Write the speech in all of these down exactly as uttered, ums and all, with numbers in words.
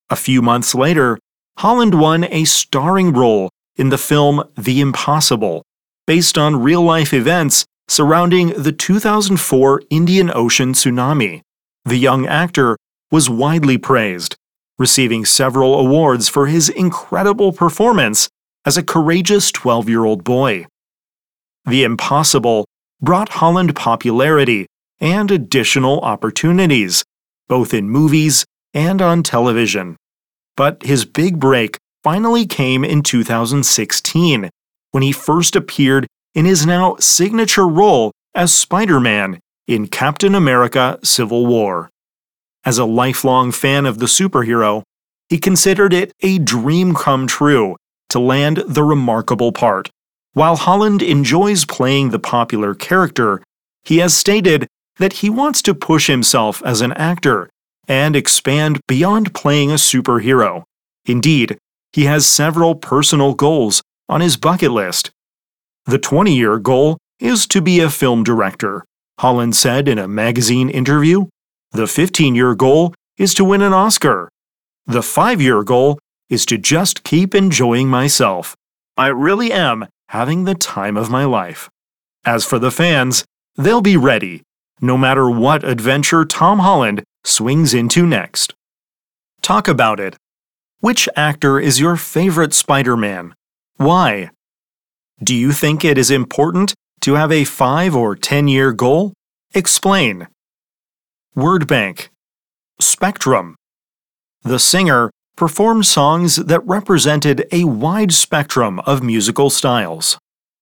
A few months later, Holland won a starring role in the film The Impossible, based on real-life events surrounding the two thousand four Indian Ocean tsunami. The young actor was widely praised, receiving several awards for his incredible performance as a courageous twelve-year-old boy. The Impossible brought Holland popularity and additional opportunities, both in movies and on television. But his big break finally came in two thousand sixteen, when he first appeared in his now signature role as Spider-Man in Captain America: Civil War. As a lifelong fan of the superhero, he considered it a dream come true to land the remarkable part. While Holland enjoys playing the popular character, he has stated that he wants to push himself as an actor and expand beyond playing a superhero. Indeed, he has several personal goals on his bucket list. The twenty-year goal is to be a film director, Holland said in a magazine interview. The fifteen-year goal is to win an Oscar. The five-year goal is to just keep enjoying myself. I really am having the time of my life. As for the fans, they'll be ready, no matter what adventure Tom Holland swings into next. Talk about it. Which actor is your favorite Spider-Man? Why? Do you think it is important to have a five or ten-year goal? Explain. Word bank. Spectrum. The singer performed songs that represented a wide spectrum of musical styles.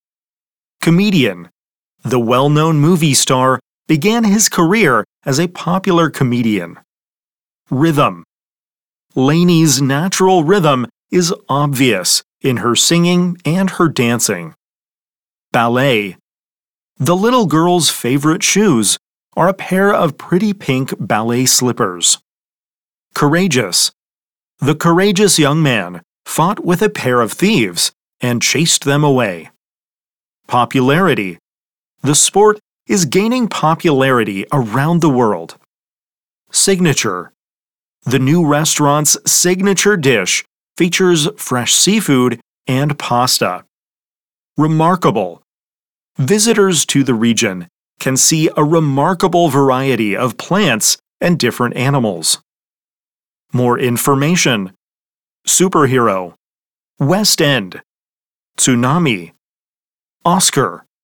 Comedian. The well-known movie star began his career as a popular comedian. Rhythm. Lainey's natural rhythm is obvious in her singing and her dancing. Ballet. The little girl's favorite shoes are a pair of pretty pink ballet slippers. Courageous. The courageous young man fought with a pair of thieves and chased them away. Popularity. The sport is gaining popularity around the world. Signature. The new restaurant's signature dish features fresh seafood and pasta. Remarkable. Visitors to the region can see a remarkable variety of plants and different animals. More information. Superhero. West End. Tsunami. Oscar.